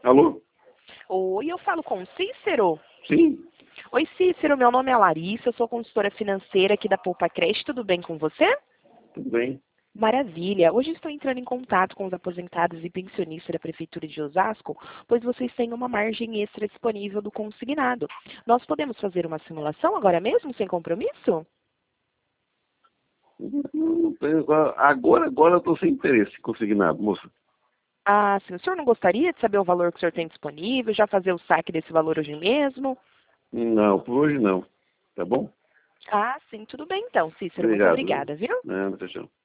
Alô? Oi, eu falo com o Cícero. Sim, Oi, Cícero, meu nome é Larissa, eu sou consultora financeira aqui da Poupa Creche, tudo bem com você? tudo bem. Maravilha! Hoje estou entrando em contato com os aposentados e pensionistas da Prefeitura de Osasco, pois vocês têm uma margem extra disponível do consignado. Nós podemos fazer uma simulação agora mesmo, sem compromisso? Não tenho- Agora eu estou sem interesse consignado, moça. Ah, sim. O senhor não gostaria de saber o valor que o senhor tem disponível, já fazer o saque desse valor hoje mesmo? Não, por hoje não. Tá bom? Ah, sim, tudo bem então, Cícero. Muito Obrigado. obrigada, viu? Não, tchau.